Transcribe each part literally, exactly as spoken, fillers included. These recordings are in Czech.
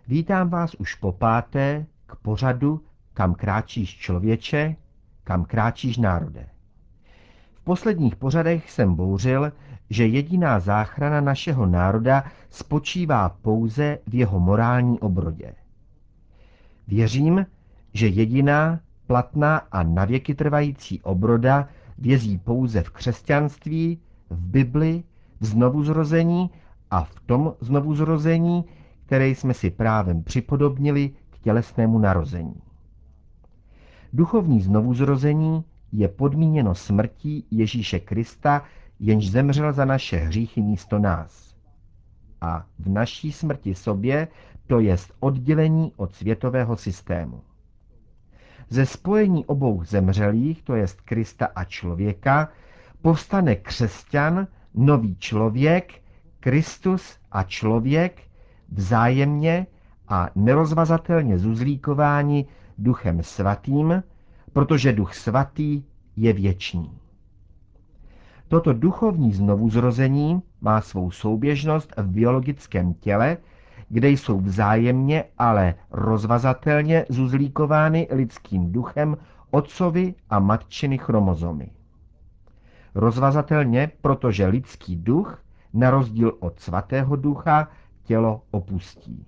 Vítám vás už po páté k pořadu Kam kráčíš člověče, kam kráčíš národe. V posledních pořadech jsem bouřil, že jediná záchrana našeho národa spočívá pouze v jeho morální obrodě. Věřím, že jediná, platná a navěky trvající obroda vězí pouze v křesťanství, v Bibli, v znovuzrození a v tom znovuzrození, které jsme si právem připodobnili k tělesnému narození. Duchovní znovuzrození je podmíněno smrtí Ježíše Krista, jenž zemřel za naše hříchy místo nás. A v naší smrti sobě, to jest oddělení od světového systému. Ze spojení obou zemřelých, to jest Krista a člověka, povstane křesťan, nový člověk, Kristus a člověk, vzájemně a nerozvazatelně zuzlíkováni Duchem svatým, protože Duch svatý je věčný. Toto duchovní znovuzrození má svou souběžnost v biologickém těle, kde jsou vzájemně, ale rozvazatelně zuzlíkovány lidským duchem otcovi a matčiny chromozomy. Rozvazatelně, protože lidský duch, na rozdíl od svatého ducha, tělo opustí.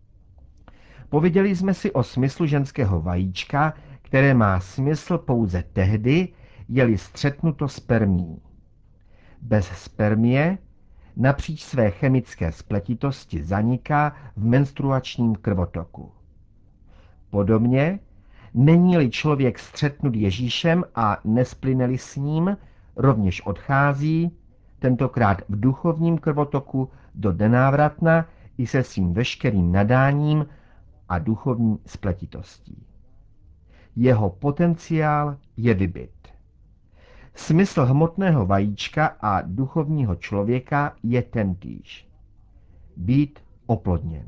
Pověděli jsme si o smyslu ženského vajíčka, které má smysl pouze tehdy, je-li střetnuto spermií. Bez spermie napříč své chemické spletitosti zaniká v menstruačním krvotoku. Podobně, není-li člověk střetnut Ježíšem a nesplyne-li s ním, rovněž odchází, tentokrát v duchovním krvotoku do nenávratna i se svým veškerým nadáním a duchovní spletitostí. Jeho potenciál je vybyt. Smysl hmotného vajíčka a duchovního člověka je tentýž. Být oplodněn.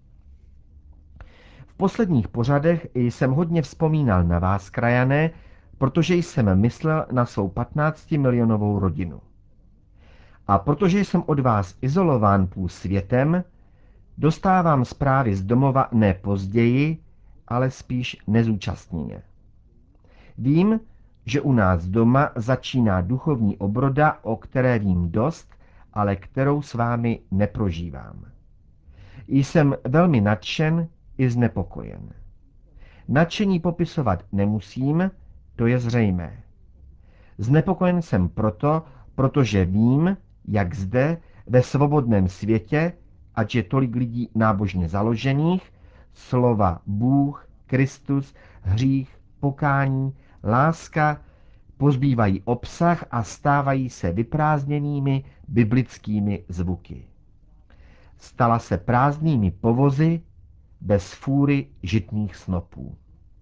V posledních pořadech jsem hodně vzpomínal na vás, krajané, protože jsem myslel na svou patnáctimilionovou rodinu. A protože jsem od vás izolován půl světem, dostávám zprávy z domova ne později, ale spíš nezúčastněně. Vím, že u nás doma začíná duchovní obroda, o které vím dost, ale kterou s vámi neprožívám. Jsem velmi nadšen i znepokojen. Nadšení popisovat nemusím, to je zřejmé. Znepokojen jsem proto, protože vím, jak zde, ve svobodném světě, ať je tolik lidí nábožně založených, slova Bůh, Kristus, hřích, pokání, láska pozbývají obsah a stávají se vyprázdněnými biblickými zvuky. Stala se prázdnými povozy bez fůry žitných snopů.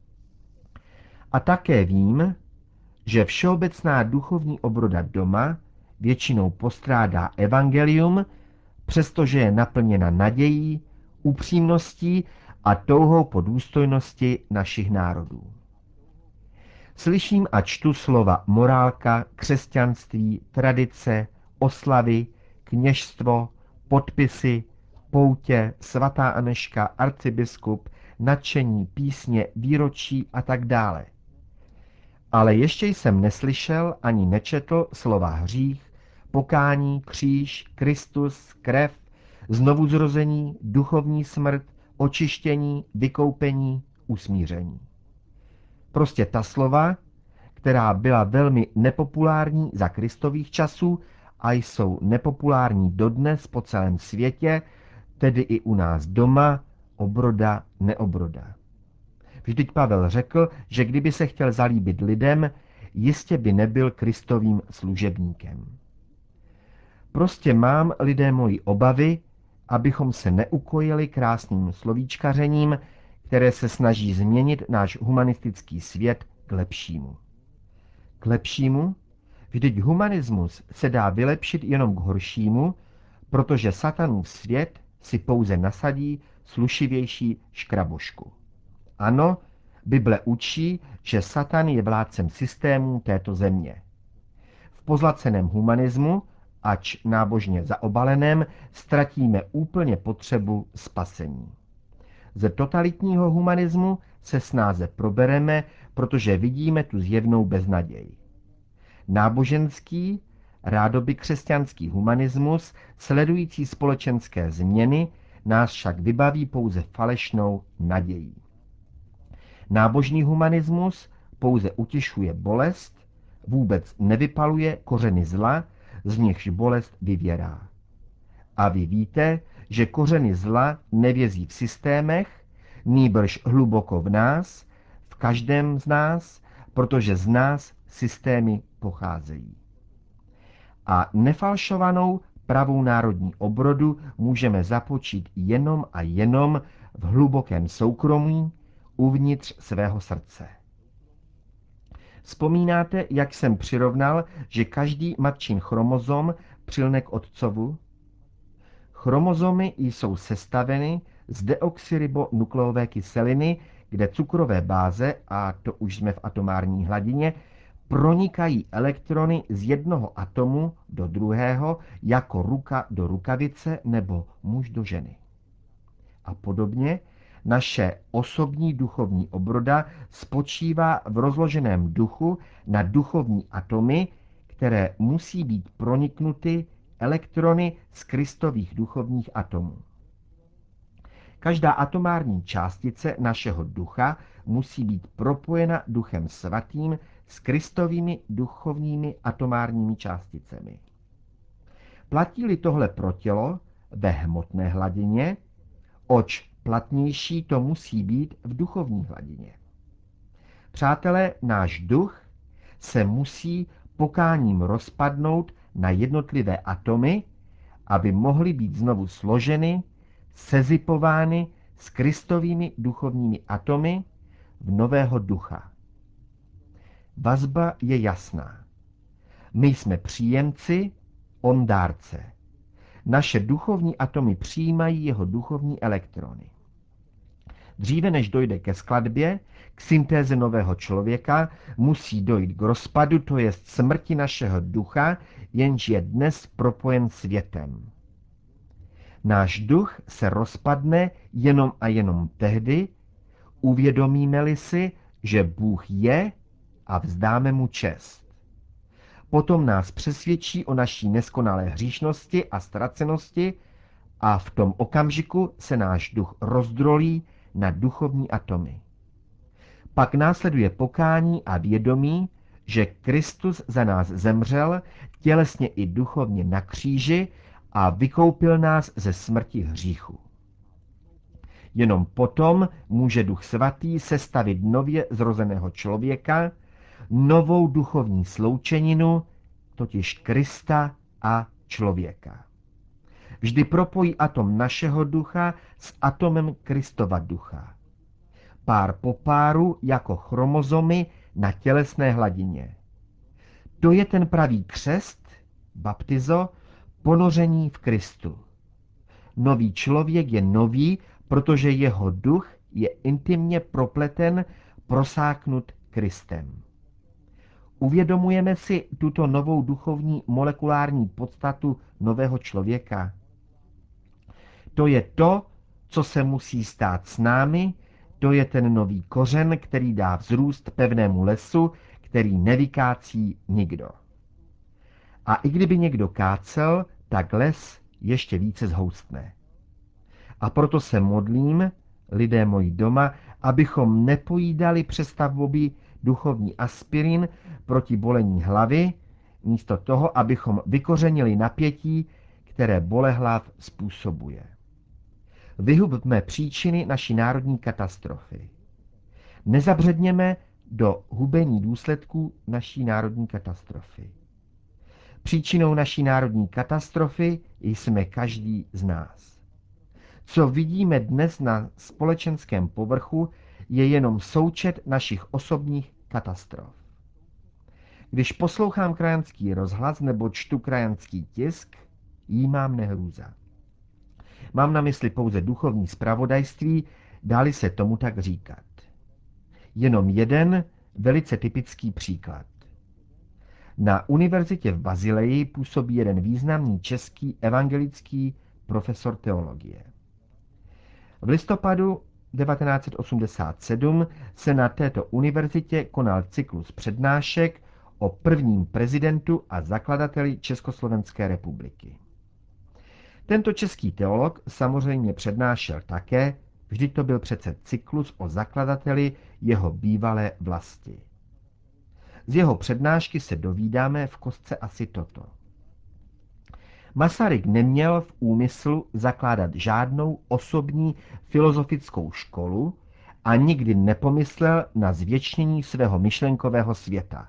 A také vím, že všeobecná duchovní obroda doma většinou postrádá evangelium, přestože je naplněna nadějí, upřímností a touhou po důstojnosti našich národů. Slyším a čtu slova morálka, křesťanství, tradice, oslavy, kněžstvo, podpisy, poutě, svatá Anežka, arcibiskup, nadšení, písně, výročí a tak dále. Ale ještě jsem neslyšel ani nečetl slova hřích, pokání, kříž, Kristus, krev, znovuzrození, duchovní smrt, očištění, vykoupení, usmíření. Prostě ta slova, která byla velmi nepopulární za Kristových časů a jsou nepopulární dodnes po celém světě, tedy i u nás doma, obroda, neobroda. Vždyť Pavel řekl, že kdyby se chtěl zalíbit lidem, jistě by nebyl Kristovým služebníkem. Prostě mám, lidé moji, obavy, abychom se neukojili krásným slovíčkařením, které se snaží změnit náš humanistický svět k lepšímu. K lepšímu? Vždyť humanismus se dá vylepšit jenom k horšímu, protože satanův svět si pouze nasadí slušivější škrabošku. Ano, Bible učí, že Satan je vládcem systémů této země. V pozlaceném humanismu, ač nábožně zaobaleném, ztratíme úplně potřebu spasení. Ze totalitního humanismu se snáze probereme, protože vidíme tu zjevnou beznaděj. Náboženský, rádoby křesťanský humanismus, sledující společenské změny, nás však vybaví pouze falešnou nadějí. Nábožný humanismus pouze utěšuje bolest, vůbec nevypaluje kořeny zla, z nichž bolest vyvěrá. A vy víte, že kořeny zla nevězí v systémech, nýbrž hluboko v nás, v každém z nás, protože z nás systémy pocházejí. A nefalšovanou pravou národní obrodu můžeme započít jenom a jenom v hlubokém soukromí uvnitř svého srdce. Vzpomínáte, jak jsem přirovnal, že každý matčin chromozom přilne k otcovu? Chromozomy jsou sestaveny z deoxyribonukleové kyseliny, kde cukrové báze, a to už jsme v atomární hladině, pronikají elektrony z jednoho atomu do druhého jako ruka do rukavice nebo muž do ženy. A podobně naše osobní duchovní obroda spočívá v rozloženém duchu na duchovní atomy, které musí být proniknuty elektrony z Kristových duchovních atomů. Každá atomární částice našeho ducha musí být propojena Duchem Svatým s Kristovými duchovními atomárními částicemi. Platí-li tohle pro tělo ve hmotné hladině, oč platnější to musí být v duchovní hladině. Přátelé, náš duch se musí pokáním rozpadnout na jednotlivé atomy, aby mohly být znovu složeny, sezipovány s Kristovými duchovními atomy v nového ducha. Vazba je jasná. My jsme příjemci, on dárce. Naše duchovní atomy přijímají jeho duchovní elektrony. Dříve než dojde ke skladbě, k syntéze nového člověka, musí dojít k rozpadu, to jest smrti našeho ducha, jenž je dnes propojen světem. Náš duch se rozpadne jenom a jenom tehdy, uvědomíme-li si, že Bůh je a vzdáme mu čest. Potom nás přesvědčí o naší neskonalé hříšnosti a ztracenosti a v tom okamžiku se náš duch rozdrolí na duchovní atomy. Pak následuje pokání a vědomí, že Kristus za nás zemřel tělesně i duchovně na kříži a vykoupil nás ze smrti hříchu. Jenom potom může Duch Svatý sestavit nově zrozeného člověka, novou duchovní sloučeninu, totiž Krista a člověka. Vždy propojí atom našeho ducha s atomem Kristova ducha. Pár po páru jako chromozomy na tělesné hladině. To je ten pravý křest, baptizo, ponoření v Kristu. Nový člověk je nový, protože jeho duch je intimně propleten, prosáknut Kristem. Uvědomujeme si tuto novou duchovní molekulární podstatu nového člověka? To je to, co se musí stát s námi, to je ten nový kořen, který dá vzrůst pevnému lesu, který nevykácí nikdo. A i kdyby někdo kácel, tak les ještě více zhoustne. A proto se modlím, lidé moji doma, abychom nepojídali přestavbový duchovní aspirin proti bolení hlavy, místo toho, abychom vykořenili napětí, které bolehlav způsobuje. Vyhubme příčiny naší národní katastrofy. Nezabředněme do hubení důsledků naší národní katastrofy. Příčinou naší národní katastrofy jsme každý z nás. Co vidíme dnes na společenském povrchu, je jenom součet našich osobních katastrof. Když poslouchám krajanský rozhlas nebo čtu krajanský tisk, jímám nehrůza. Mám na mysli pouze duchovní zpravodajství, dá-li se tomu tak říkat. Jenom jeden velice typický příklad. Na univerzitě v Basileji působí jeden významný český evangelický profesor teologie. V listopadu devatenáct set osmdesát sedm se na této univerzitě konal cyklus přednášek o prvním prezidentu a zakladateli Československé republiky. Tento český teolog samozřejmě přednášel také, vždyť to byl přece cyklus o zakladateli jeho bývalé vlasti. Z jeho přednášky se dovídáme v kostce asi toto. Masaryk neměl v úmyslu zakládat žádnou osobní filozofickou školu a nikdy nepomyslel na zvěčnění svého myšlenkového světa.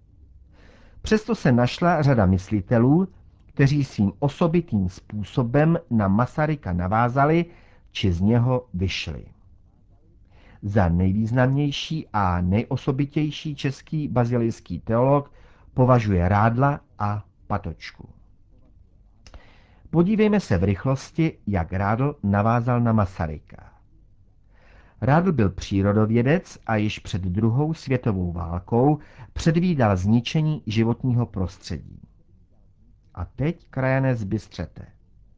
Přesto se našla řada myslitelů, kteří svým osobitým způsobem na Masaryka navázali, či z něho vyšli. Za nejvýznamnější a nejosobitější český bazilijský teolog považuje Rádla a Patočku. Podívejme se v rychlosti, jak Rádl navázal na Masaryka. Rádl byl přírodovědec a již před druhou světovou válkou předvídal zničení životního prostředí. A teď, krajané, zbystřete.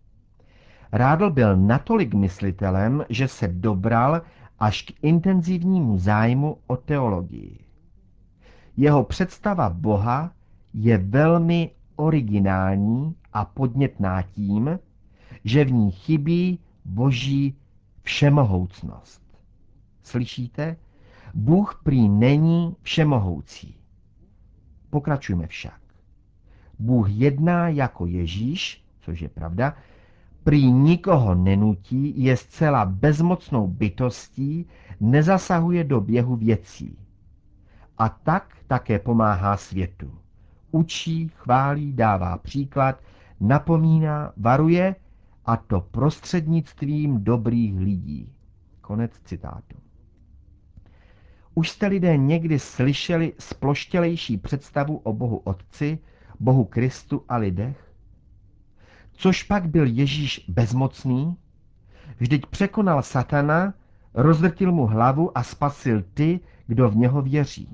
Rádl byl natolik myslitelem, že se dobral až k intenzivnímu zájmu o teologii. Jeho představa Boha je velmi originální a podnětná tím, že v ní chybí boží všemohoucnost. Slyšíte? Bůh prý není všemohoucí. Pokračujme však. Bůh jedná jako Ježíš, což je pravda, prý nikoho nenutí, je zcela bezmocnou bytostí, nezasahuje do běhu věcí. A tak také pomáhá světu. Učí, chválí, dává příklad, napomíná, varuje, a to prostřednictvím dobrých lidí. Konec citátu. Už jste lidé někdy slyšeli sploštělejší představu o Bohu Otci, Bohu Kristu a lidech? Což pak byl Ježíš bezmocný? Vždyť překonal satana, rozvrtil mu hlavu a spasil ty, kdo v něho věří.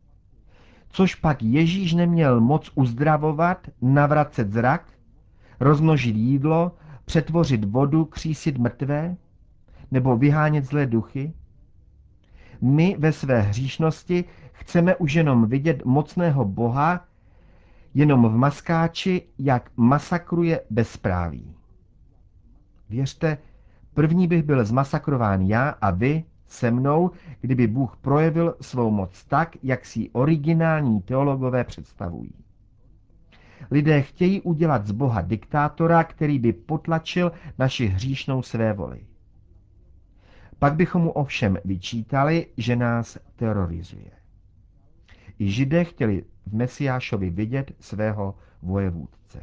Což pak Ježíš neměl moc uzdravovat, navracet zrak, rozmnožit jídlo, přetvořit vodu, křísit mrtvé, nebo vyhánět zlé duchy? My ve své hříšnosti chceme už jenom vidět mocného Boha, jenom v maskáči, jak masakruje bezpráví. Věřte, první bych byl zmasakrován já a vy se mnou, kdyby Bůh projevil svou moc tak, jak si originální teologové představují. Lidé chtějí udělat z Boha diktátora, který by potlačil naši hříšnou svévoli. Pak bychom mu ovšem vyčítali, že nás terorizuje. I Židé chtěli v Mesiášovi vidět svého vojevůdce.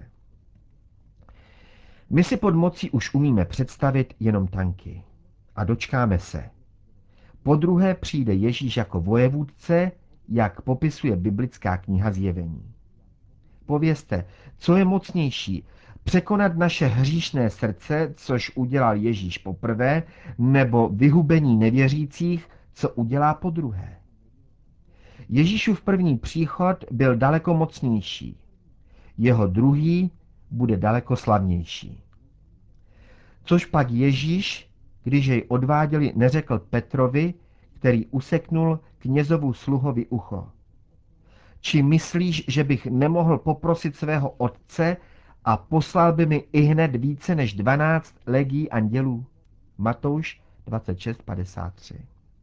My si pod mocí už umíme představit jenom tanky. A dočkáme se. Podruhé přijde Ježíš jako vojevůdce, jak popisuje biblická kniha Zjevení. Povězte, co je mocnější, překonat naše hříšné srdce, což udělal Ježíš poprvé, nebo vyhubení nevěřících, co udělá podruhé. Ježíšův první příchod byl daleko mocnější. Jeho druhý bude daleko slavnější. Což pak Ježíš, když jej odváděli, neřekl Petrovi, který useknul knězovu sluhovi ucho. Či myslíš, že bych nemohl poprosit svého otce a poslal by mi ihned více než dvanáct legií andělů? Matouš dvacet šest padesát tři.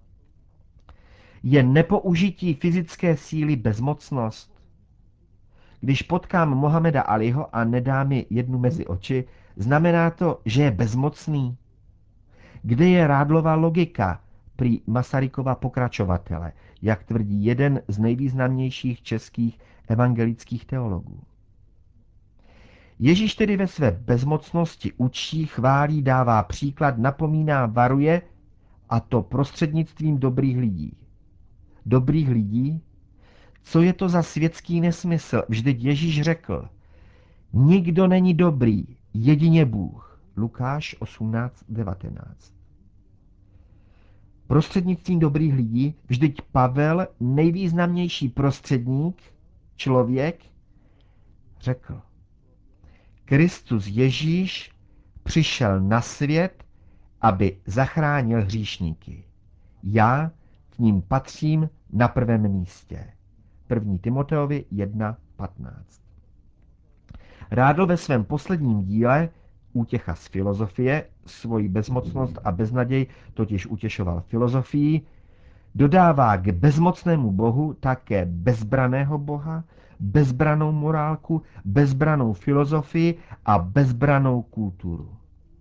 Je nepoužití fyzické síly bezmocnost? Když potkám Mohameda Aliho a nedá mi jednu mezi oči, znamená to, že je bezmocný? Kde je Rádlova logika, prý Masarykova pokračovatele, jak tvrdí jeden z nejvýznamnějších českých evangelických teologů? Ježíš tedy ve své bezmocnosti učí, chválí, dává příklad, napomíná, varuje, a to prostřednictvím dobrých lidí. Dobrých lidí? Co je to za světský nesmysl? Vždyť Ježíš řekl, nikdo není dobrý, jedině Bůh. Lukáš osmnáct devatenáct. Prostřednictvím dobrých lidí, vždyť Pavel, nejvýznamnější prostředník, člověk, řekl, Kristus Ježíš přišel na svět, aby zachránil hříšníky. Já k ním patřím na prvém místě. první. Timoteovi jedna patnáct. Rádl ve svém posledním díle Útěcha z filozofie, svoji bezmocnost a beznaděj totiž utěšoval filozofií, dodává k bezmocnému bohu také bezbraného boha, bezbranou morálku, bezbranou filozofii a bezbranou kulturu.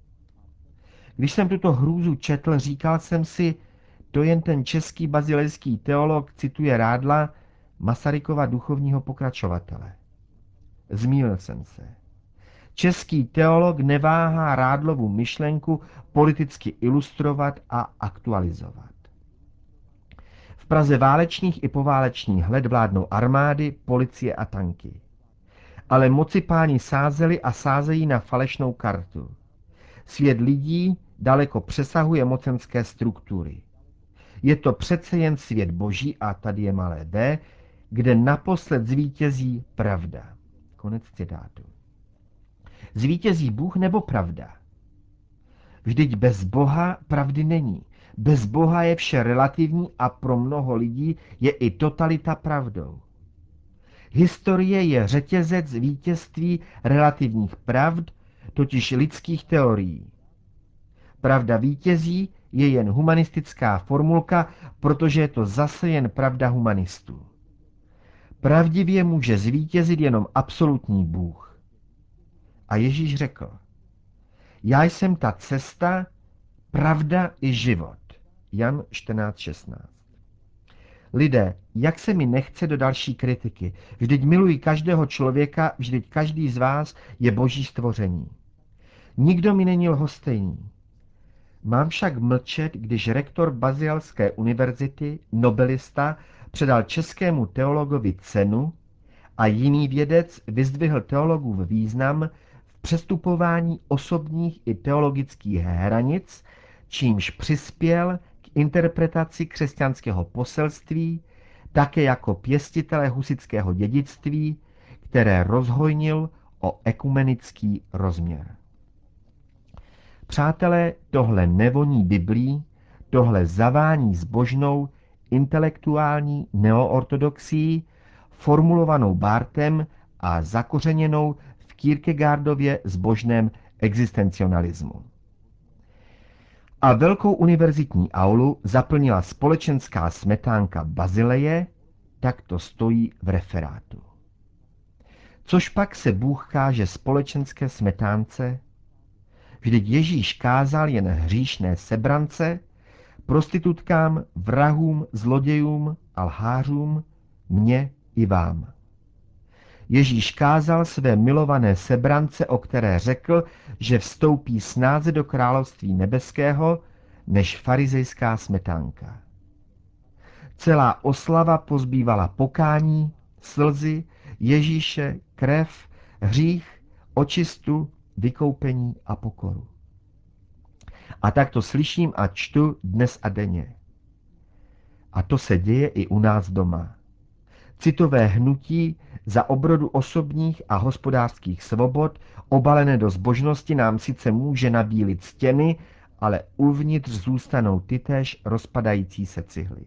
Když jsem tuto hrůzu četl, říkal jsem si, to jen ten český bazilejský teolog cituje Rádla, Masarykova duchovního pokračovatele. Zmýlil jsem se. Český teolog neváhá Rádlovu myšlenku politicky ilustrovat a aktualizovat. V Praze válečných i poválečných let vládnou armády, policie a tanky. Ale moci páni sázeli a sázejí na falešnou kartu. Svět lidí daleko přesahuje mocenské struktury. Je to přece jen svět boží, a tady je malé b, kde naposled zvítězí pravda. Konec citátu. Zvítězí Bůh nebo pravda? Vždyť bez Boha pravdy není. Bez Boha je vše relativní a pro mnoho lidí je i totalita pravdou. Historie je řetězec vítězství relativních pravd, totiž lidských teorií. Pravda vítězí je jen humanistická formulka, protože je to zase jen pravda humanistů. Pravdivě může zvítězit jenom absolutní Bůh. A Ježíš řekl, já jsem ta cesta, pravda i život. Jan čtrnáct šestnáct. Lidé, jak se mi nechce do další kritiky, vždyť miluji každého člověka, vždyť každý z vás je boží stvoření. Nikdo mi není lhostejný. Mám však mlčet, když rektor Bazilejské univerzity, nobelista, předal českému teologovi cenu a jiný vědec vyzdvihl teologův význam v přestupování osobních i teologických hranic, čímž přispěl k interpretaci křesťanského poselství, také jako pěstitele husitského dědictví, které rozhojnil o ekumenický rozměr. Přátelé, tohle nevoní Biblí, tohle zavání zbožnou, intelektuální neoortodoxií, formulovanou Barthem a zakořeněnou v Kierkegaardově zbožném existencionalismu. A velkou univerzitní aulu zaplnila společenská smetánka Bazileje, tak to stojí v referátu. Což pak se Bůh káže společenské smetánce? Vždyť Ježíš kázal jen hříšné sebrance, prostitutkám, vrahům, zlodějům a lhářům, mně i vám. Ježíš kázal své milované sebrance, o které řekl, že vstoupí snáze do království nebeského, než farizejská smetánka. Celá oslava pozbývala pokání, slzy, Ježíše, krev, hřích, očistu, vykoupení a pokoru. A tak to slyším a čtu dnes a denně. A to se děje i u nás doma. Citové hnutí za obrodu osobních a hospodářských svobod, obalené do zbožnosti, nám sice může nabílit stěny, ale uvnitř zůstanou tytéž rozpadající se cihly.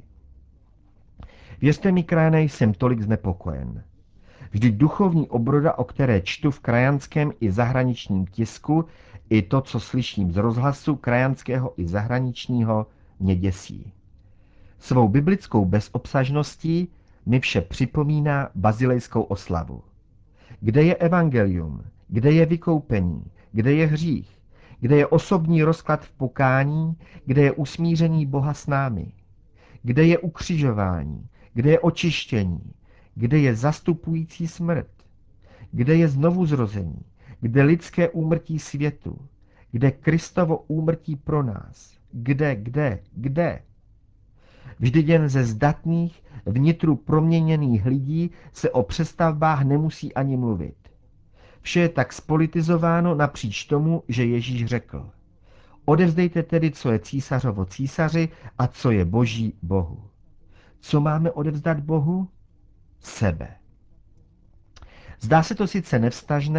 Věřte mi, krajané, jsem tolik znepokojen. Vždyť duchovní obroda, o které čtu v krajanském i zahraničním tisku, i to, co slyším z rozhlasu krajanského i zahraničního, mě děsí. Svou biblickou bezobsažností mi vše připomíná bazilejskou oslavu. Kde je evangelium? Kde je vykoupení? Kde je hřích? Kde je osobní rozklad v pokání? Kde je usmíření Boha s námi? Kde je ukřižování? Kde je očištění? Kde je zastupující smrt? Kde je znovuzrození? Kde lidské úmrtí světu? Kde Kristovo úmrtí pro nás? Kde, kde, kde? Vždyť jen ze zdatných, vnitru proměněných lidí se o přestavbách nemusí ani mluvit. Vše je tak spolitizováno napříč tomu, že Ježíš řekl: odevzdejte tedy, co je císařovo císaři a co je boží Bohu. Co máme odevzdat Bohu? Sebe. Zdá se to sice nevztažné,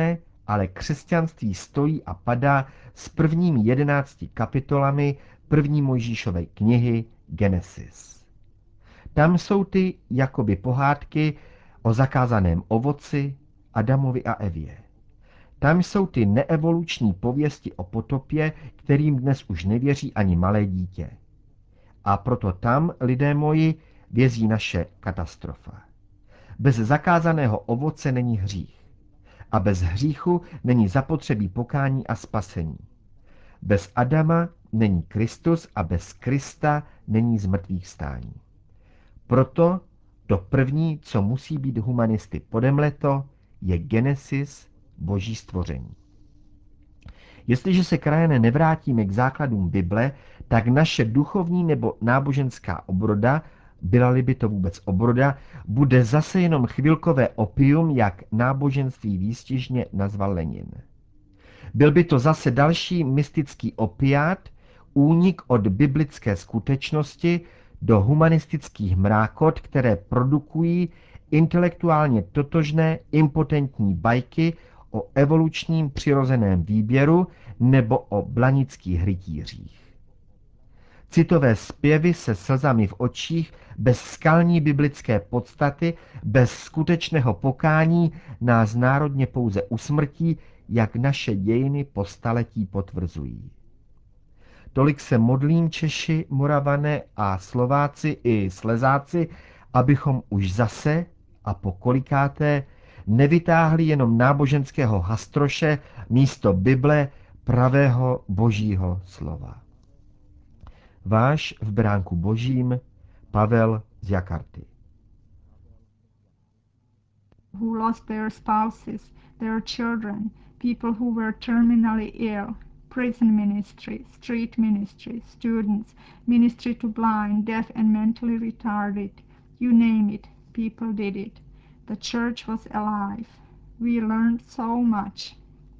ale křesťanství stojí a padá s prvními jedenácti kapitolami první Mojžíšové knihy Genesis. Tam jsou ty jakoby pohádky o zakázaném ovoci, Adamovi a Evě. Tam jsou ty neevoluční pověsti o potopě, kterým dnes už nevěří ani malé dítě. A proto tam, lidé moji, vězí naše katastrofa. Bez zakázaného ovoce není hřích. A bez hříchu není zapotřebí pokání a spasení. Bez Adama není Kristus a bez Krista není zmrtvých stání. Proto to první, co musí být humanisty podemleto, je Genesis, boží stvoření. Jestliže se, krajané, nevrátíme k základům Bible, tak naše duchovní nebo náboženská obroda, byla-li by to vůbec obroda, bude zase jenom chvilkové opium, jak náboženství výstižně nazval Lenin. Byl by to zase další mystický opiát, únik od biblické skutečnosti do humanistických mrákot, které produkují intelektuálně totožné impotentní bajky o evolučním přirozeném výběru nebo o blanických rytířích. Citové zpěvy se slzami v očích, bez skalní biblické podstaty, bez skutečného pokání nás národně pouze usmrtí, jak naše dějiny po staletí potvrzují. Tolik se modlím, Češi, Moravané a Slováci i Slezáci, abychom už zase a po kolikáté nevytáhli jenom náboženského hastroše místo Bible, pravého božího slova. Váš v beránku božím Pavel z Jakarty. Who lost their spouses, their children, people who were terminally ill, prison ministry, street ministry, students, ministry to blind, deaf and mentally retarded, you name it, people did it. The church was alive. We learned so much.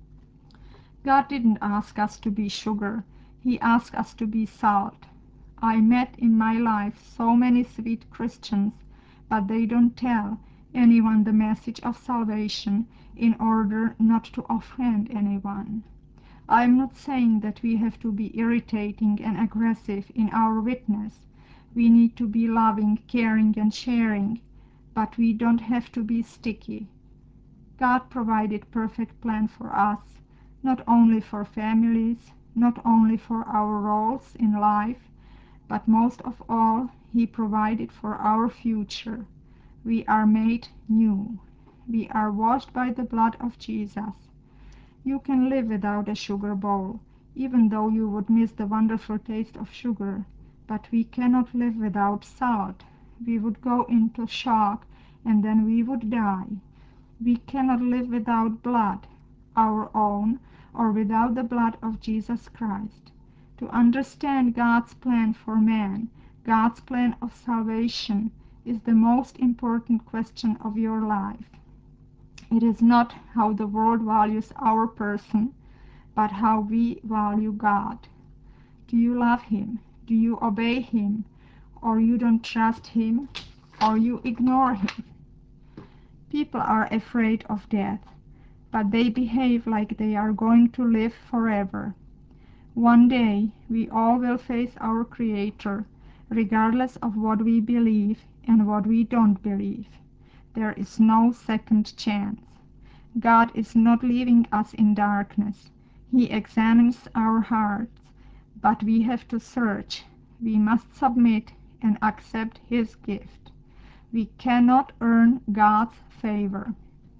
God didn't ask us to be sugar. He asked us to be salt. I met in my life so many sweet Christians, but they don't tell anyone the message of salvation in order not to offend anyone. I am not saying that we have to be irritating and aggressive in our witness. We need to be loving, caring, and sharing, but we don't have to be sticky. God provided perfect plan for us, not only for families, not only for our roles in life, but most of all, He provided for our future. We are made new. We are washed by the blood of Jesus. You can live without a sugar bowl, even though you would miss the wonderful taste of sugar. But we cannot live without salt. We would go into shock, and then we would die. We cannot live without blood, our own, or without the blood of Jesus Christ. To understand God's plan for man, God's plan of salvation, is the most important question of your life. It is not how the world values our person, but how we value God. Do you love Him? Do you obey Him? Or you don't trust Him? Or you ignore Him? People are afraid of death, but they behave like they are going to live forever. One day we all will face our Creator, regardless of what we believe and what we don't believe. There is no second chance. God is not leaving us in darkness. He examines our hearts, but we have to search. We must submit and accept His gift. We cannot earn God's favor.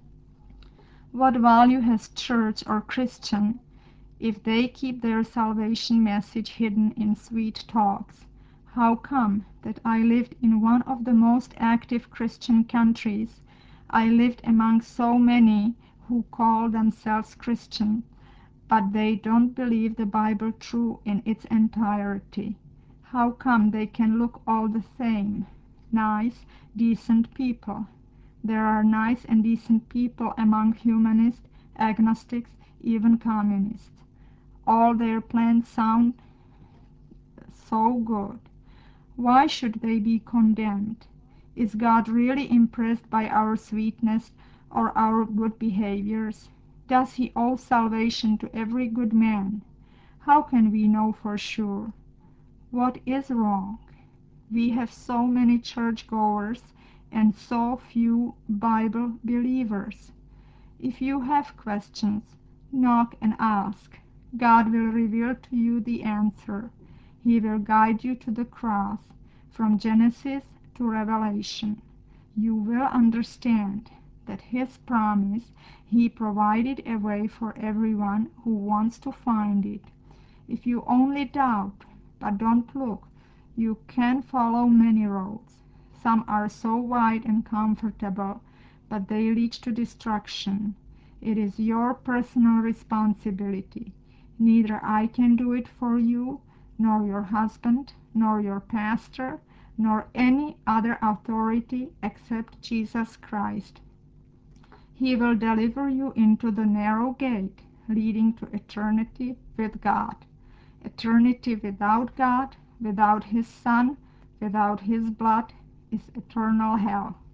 What value has church or Christian if they keep their salvation message hidden in sweet talks? How come that I lived in one of the most active Christian countries? I lived among so many who call themselves Christian, but they don't believe the Bible true in its entirety. How come they can look all the same? Nice, decent people. There are nice and decent people among humanists, agnostics, even communists. All their plans sound so good. Why should they be condemned? Is God really impressed by our sweetness or our good behaviors? Does he owe salvation to every good man? How can we know for sure? What is wrong? We have so many churchgoers and so few Bible believers. If you have questions, knock and ask. God will reveal to you the answer. He will guide you to the cross, from Genesis to Revelation. You will understand that His promise, He provided a way for everyone who wants to find it. If you only doubt, but don't look, you can follow many roads. Some are so wide and comfortable, but they lead to destruction. It is your personal responsibility. Neither I can do it for you, nor your husband, nor your pastor, nor any other authority except Jesus Christ. He will deliver you into the narrow gate leading to eternity with God. Eternity without God, without His Son, without His blood, is eternal hell.